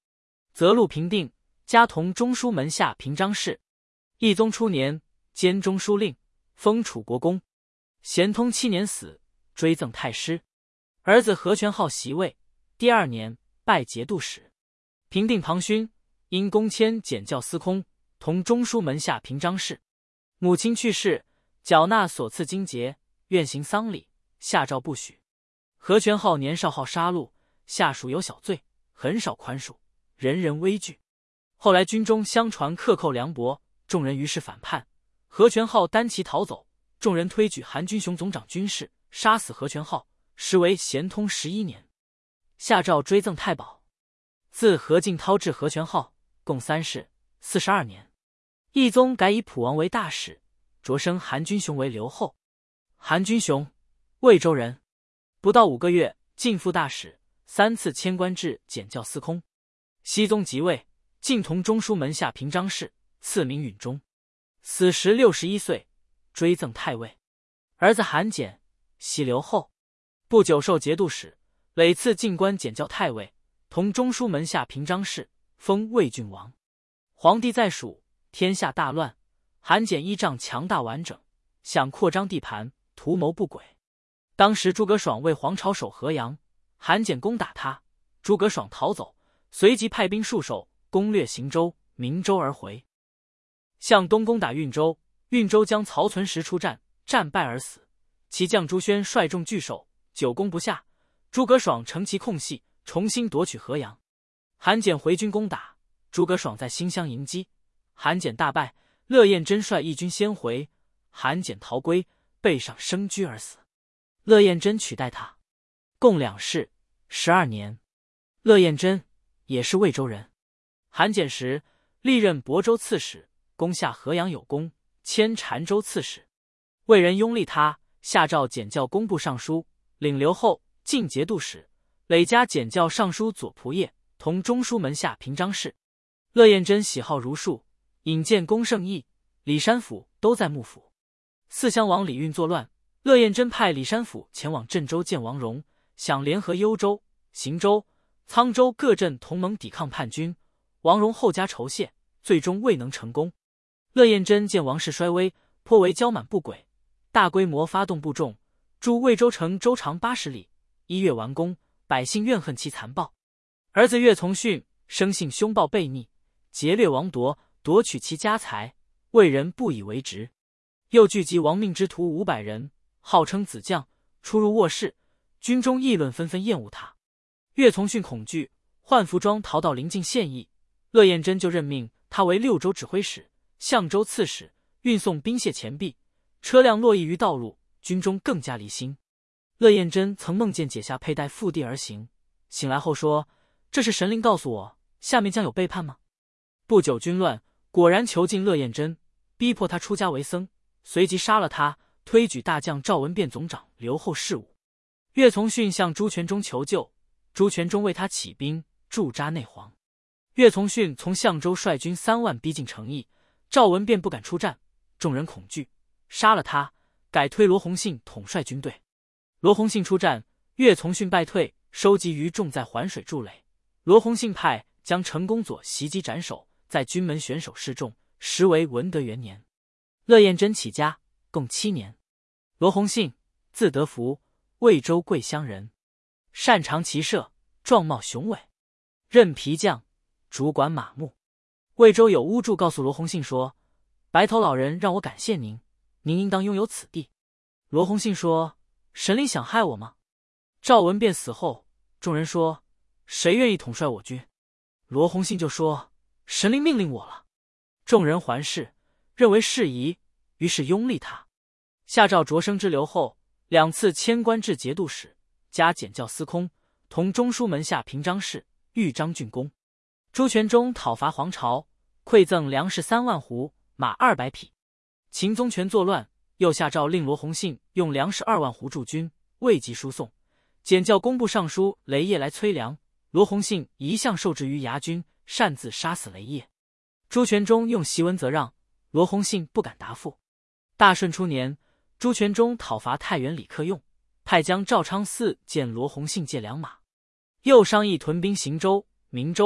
择录平定，加同中书门下平章事。懿宗初年，兼中书令，封楚国公。咸通7年死，追赠太师。儿子何权浩袭位，第2年拜节度使。平定庞勋，因公迁检校司空，同中书门下平章事。母亲去世，缴纳所赐金节，愿行丧礼，下诏不许。何权浩年少好杀戮，下属有小罪，很少宽恕，人人畏惧。后来军中相传克扣粮帛，众人于是反叛，何权浩单骑逃走，众人推举韩君雄总长军事，杀死何权浩，时为咸通11年。下诏追赠太保。自何进涛至何权浩，共3世，42年。懿宗改以普王为大使，擢升韩君雄为留后。韩君雄，魏州人，不到5个月，进副大使，3次迁官至检校司空。熹宗即位，进同中书门下平章事，赐名允中。死时61岁，追赠太尉。儿子韩简，袭留后。不久授节度使，累次进官检校太尉，同中书门下平章事，封魏郡王。皇帝在蜀，天下大乱，韩简依仗强大完整，想扩张地盘，图谋不轨。当时诸葛爽为黄巢守河阳，韩简攻打他，诸葛爽逃走，随即派兵戍守，攻略邢州、明州而回。向东攻打运州，运州将曹存实出战，战败而死。其将朱宣率众拒守，久攻不下，诸葛爽乘其空隙，重新夺取河阳。韩简回军攻打，诸葛爽在新乡迎击，韩简大败，乐彦真率义军先回，韩简逃归，背上生驹而死。乐彦真取代他，共2世12年。乐彦真也是魏州人。韩简时历任亳州刺史，攻下河阳有功，迁澶州刺史。魏人拥立他，下诏检校工部尚书，领留后，进节度使，累加检校尚书左仆射，同中书门下平章事。乐彦真喜好儒术，引荐公圣义、李山府都在幕府。四乡王李运作乱，乐彦真派李山府前往镇州见王戎，想联合幽州、邢州、沧州各镇同盟抵抗叛军。王戎后加酬谢，最终未能成功。乐彦真见王室衰微，颇为骄满不轨，大规模发动部众，筑魏州城，周长80里，1月完工，百姓怨恨其残暴。儿子岳从训生性凶暴悖逆，劫掠王夺，夺取其家财，魏人不以为直。又聚集亡命之徒500人，号称子将，出入卧室，军中议论纷纷，厌恶他。岳从训恐惧，换服装逃到临近县邑，乐彦真就任命他为6州指挥使、相州刺史，运送兵械钱币，车辆络绎于道路，军中更加离心。乐彦真曾梦见解下佩戴覆地而行，醒来后说：“这是神灵告诉我，下面将有背叛吗？”不久军乱，果然囚禁乐彦真，逼迫他出家为僧，随即杀了他，推举大将赵文变总长，留后事务。岳从训向朱全忠求救，朱全忠为他起兵驻扎内黄。岳从训从相州率军3万逼近城邑，赵文变不敢出战，众人恐惧，杀了他，改推罗洪信统帅军队。罗洪信出战，岳从训败退，收集余众在环水筑垒。罗洪信派将陈公佐袭击斩首，在军门选手示众，时为文德元年。乐彦真起家，共7年。罗洪信，字德福，魏州桂乡人，擅长骑射，壮貌雄伟，任皮将，主管马牧。魏州有巫祝告诉罗洪信说：“白头老人让我感谢您，您应当拥有此地。”罗洪信说：“神灵想害我吗？”赵文变死后，众人说：“谁愿意统帅我军？”罗洪信就说：“神灵命令我了。”众人环视，认为适宜，于是拥立他。下诏擢升之留后，2次迁官至节度使，加检校司空，同中书门下平章事，豫章郡公。朱全忠讨伐黄巢，馈赠粮食3万斛，马200匹。秦宗权作乱，又下诏令罗洪信用粮食2万斛驻军，未及输送。检校工部尚书雷业来催粮，罗洪信一向受制于牙军，擅自杀死雷业。朱全忠用檄文责让，罗洪信不敢答复。大顺初年，朱全忠讨伐太原李克用，派将赵昌嗣见罗洪信借良马，又商议屯兵邢州、明州，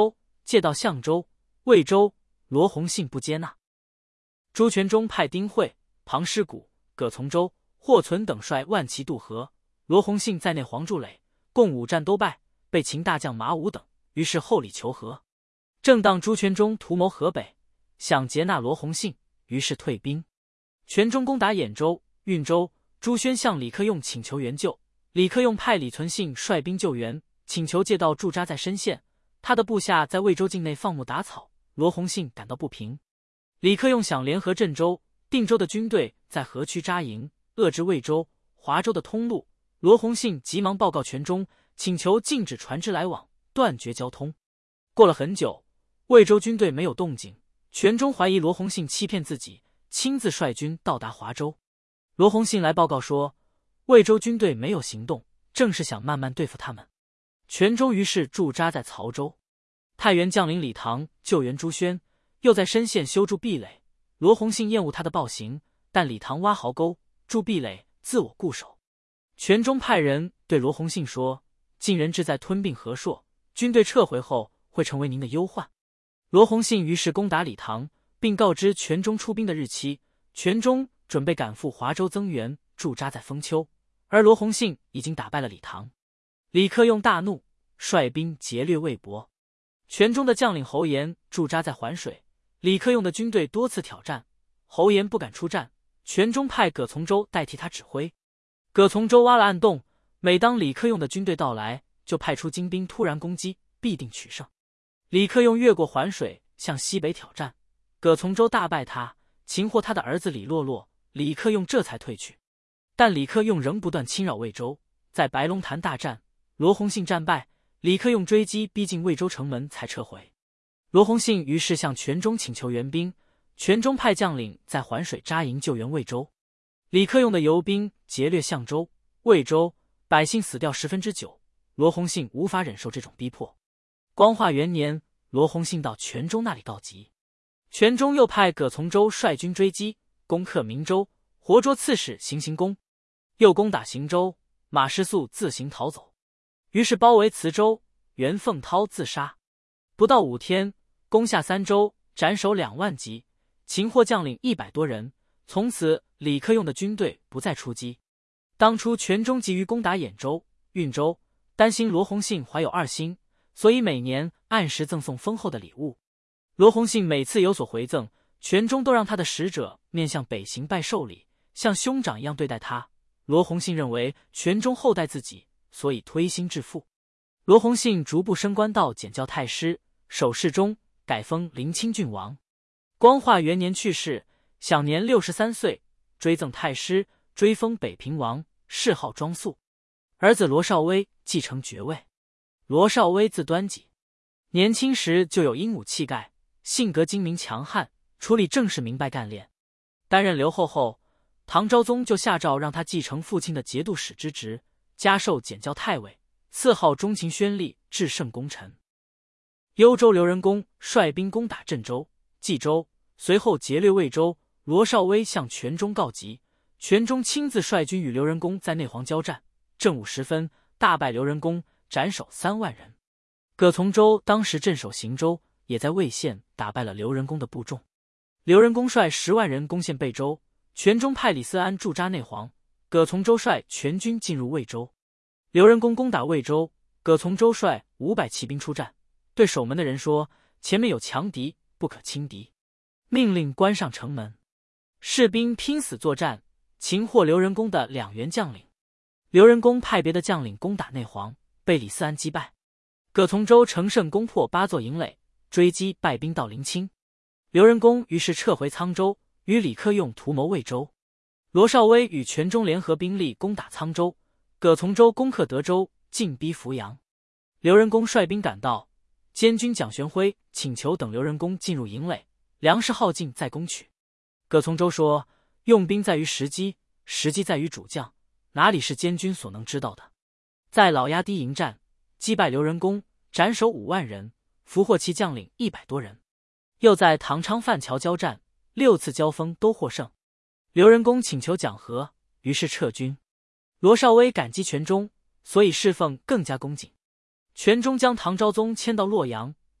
借到相州、魏州，罗洪信不接纳。朱全忠派丁会、庞师古、葛从周、霍存等率万骑渡河，罗洪信在内黄筑垒，共5战都败，被秦大将马武等，于是厚礼求和。正当朱全忠图谋河北，想接纳罗洪信，于是退兵。全忠攻打兖州、运州，朱宣向李克用请求援救，李克用派李存信率兵救援，请求借道驻扎在深县。他的部下在魏州境内放牧打草，罗洪信感到不平。李克用想联合郑州、定州的军队在河曲扎营，遏制魏州、华州的通路。罗洪信急忙报告全忠，请求禁止船只来往，断绝交通。过了很久，魏州军队没有动静，全忠怀疑罗洪信欺骗自己，亲自率军到达华州。罗洪信来报告说，魏州军队没有行动，正是想慢慢对付他们。全忠于是驻扎在曹州。太原将领李唐救援朱宣，又在深县修筑壁垒。罗洪信厌恶他的暴行，但李唐挖壕沟、筑壁垒，自我固守。全忠派人对罗洪信说，晋人志在吞并河朔，军队撤回后会成为您的忧患。罗洪信于是攻打李唐，并告知全忠出兵的日期。全忠准备赶赴华州增援，驻扎在封丘，而罗洪信已经打败了李唐。李克用大怒，率兵劫掠魏博。全忠的将领侯延驻扎在环水，李克用的军队多次挑战，侯延不敢出战，全忠派葛从周代替他指挥。葛从周挖了暗洞，每当李克用的军队到来，就派出精兵突然攻击，必定取胜。李克用越过环水向西北挑战，葛从周大败他，擒获他的儿子李洛洛，李克用这才退去。但李克用仍不断侵扰魏州，在白龙潭大战，罗洪信战败，李克用追击逼近魏州城门才撤回。罗洪信于是向全忠请求援兵，全忠派将领在环水扎营救援魏州。李克用的游兵劫掠相州、魏州，百姓死掉9%，罗洪信无法忍受这种逼迫。光化元年，罗洪信到全忠那里告急，全忠又派葛从周率军追击，攻克明州，活捉刺史邢公，又攻打邢州，马师素自行逃走。于是包围磁州，袁凤涛自杀。不到5天，攻下3州，斩首2万级，擒获将领100多人。从此李克用的军队不再出击。当初全忠急于攻打兖州、运州，担心罗洪信怀有2心，所以每年按时赠送丰厚的礼物。罗洪信每次有所回赠，全忠都让他的使者面向北行拜受礼，像兄长一样对待他。罗洪信认为全忠厚待自己，所以推心置腹。罗洪信逐步升官到检校太师、守侍中，改封临清郡王。光化元年去世，享年63岁，追赠太师，追封北平王，谥号庄肃。儿子罗绍威继承爵位。罗绍威字端己，年轻时就有英武气概，性格精明强悍，处理政事明白干练。担任留后后，唐昭宗就下诏让他继承父亲的节度使之职，加授检校太尉，赐号中勤宣吏，至圣功臣。幽州刘仁恭率兵攻打镇州、冀州，随后劫掠魏州。罗绍威向全忠告急，全忠亲自率军与刘仁恭在内黄交战，正午时分，大败刘仁恭，斩首3万人。葛从周当时镇守邢州，也在魏县打败了刘仁恭的部众。刘仁恭率10万人攻陷贝州，全忠派李思安驻扎内黄，葛从周率全军进入魏州。刘仁恭攻打魏州，葛从周率500骑兵出战，对守门的人说：“前面有强敌，不可轻敌。”命令关上城门。士兵拼死作战，擒获刘仁恭的2员将领。刘仁恭派别的将领攻打内黄，被李思安击败。葛从周乘胜攻破8座营垒，追击败兵到临清。刘仁恭于是撤回沧州，与李克用图谋魏州。罗绍威与全忠联合兵力攻打沧州，葛从周攻克德州，进逼扶阳。刘仁恭率兵赶到，监军蒋玄辉请求等刘仁恭进入营垒，粮食耗尽再攻取。葛从周说：“用兵在于时机，时机在于主将，哪里是监军所能知道的？”在老鸭堤迎战，击败刘仁恭，斩首5万人，俘获其将领100多人。又在唐昌范桥交战，6次交锋都获胜。刘仁恭请求讲和，于是撤军。罗绍威感激全忠，所以侍奉更加恭谨。全忠将唐昭宗迁到洛阳，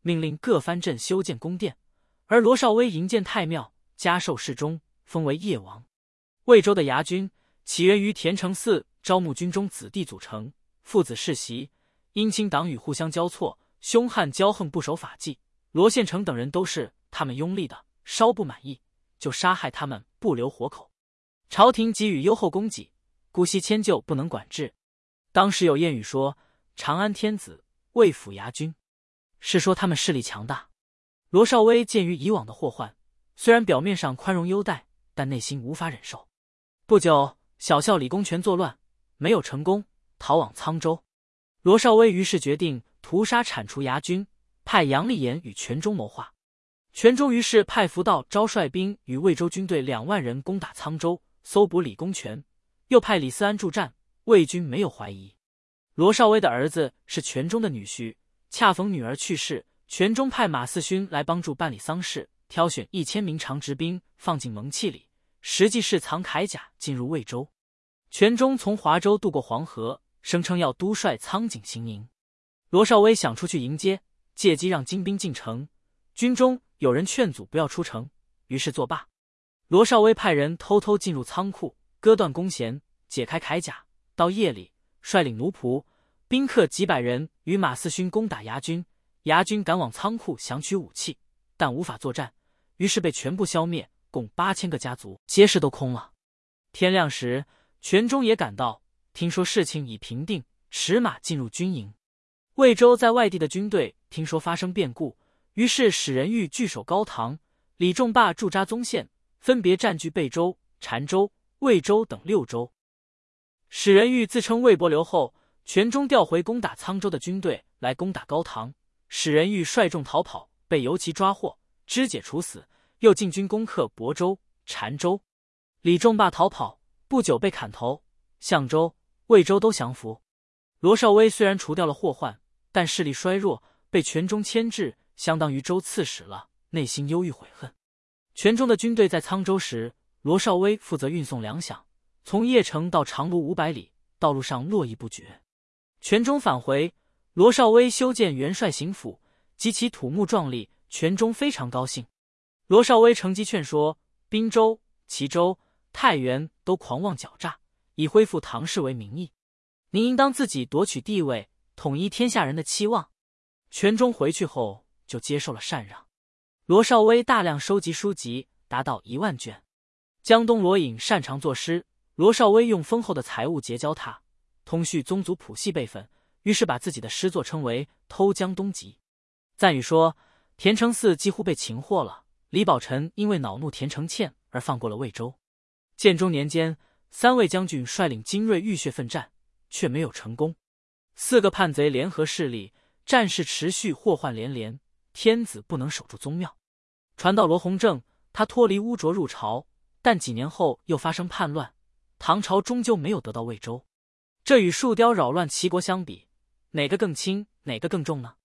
命令各藩镇修建宫殿，而罗绍威营建太庙，加授侍中，封为夜王。魏州的牙军起源于田承嗣招募军中子弟组成，父子世袭，姻亲党羽互相交错，凶悍骄横，不守法纪。罗宪成等人都是他们拥立的，稍不满意就杀害他们，不留活口。朝廷给予优厚供给，姑息迁就，不能管制。当时有谚语说长安天子，魏府牙军，是说他们势力强大。罗绍威鉴于以往的祸患，虽然表面上宽容优待，但内心无法忍受。不久，小校李公权作乱，没有成功，逃往沧州。罗绍威于是决定屠杀铲除牙军，派杨立言与全忠谋划。全忠于是派符道招率兵与魏州军队2万人攻打沧州，搜捕李公权，又派李思安助战，魏军没有怀疑。罗绍威的儿子是全忠的女婿，恰逢女儿去世，全忠派马嗣勋来帮助办理丧事，挑选1000名长直兵放进蒙器里，实际是藏铠甲进入魏州。全忠从华州渡过黄河，声称要督率苍井行营。罗绍威想出去迎接，借机让精兵进城，军中有人劝阻不要出城，于是作罢。罗绍威派人偷偷进入仓库，割断弓弦，解开铠甲，到夜里率领奴仆、宾客几百人与马嗣勋攻打牙军。牙军赶往仓库想取武器，但无法作战，于是被全部消灭，共8000个家族，街市都空了。天亮时，全忠也赶到，听说事情已平定，驰马进入军营。魏州在外地的军队听说发生变故，于是史仁玉据守高唐，李仲霸驻扎宗县，分别占据贝州、澶州、魏州等6州。史仁玉自称魏伯留后，全忠调回攻打沧州的军队来攻打高唐，史仁玉率众逃跑，被游骑抓获，肢解处死，又进军攻克亳州、澶州。李仲霸逃跑，不久被砍头，相州、魏州都降服。罗绍威虽然除掉了祸患，但势力衰弱，被全忠牵制，相当于州刺史了，内心忧郁悔恨。全忠的军队在沧州时，罗绍威负责运送粮饷，从邺城到长芦500里，道路上络绎不绝。全忠返回，罗绍威修建元帅行府，及其土木壮丽，全忠非常高兴。罗绍威乘机劝说滨州、齐州、太原都狂妄狡诈，以恢复唐氏为名义。您应当自己夺取地位，统一天下人的期望。全忠回去后就接受了禅让。罗绍威大量收集书籍，达到1万卷。江东罗隐擅长作诗，罗绍威用丰厚的财物结交他，通叙宗族谱系辈分，于是把自己的诗作称为《偷江东集》。赞语说，田承嗣几乎被擒获了，李宝臣因为恼怒田承倩而放过了魏州。建中年间，3位将军率领精锐浴血奋战，却没有成功。4个叛贼联合势力，战事持续，祸患连连，天子不能守住宗庙。传到罗弘正，他脱离污浊入朝，但几年后又发生叛乱，唐朝终究没有得到魏州。这与树雕扰乱齐国相比，哪个更轻，哪个更重呢？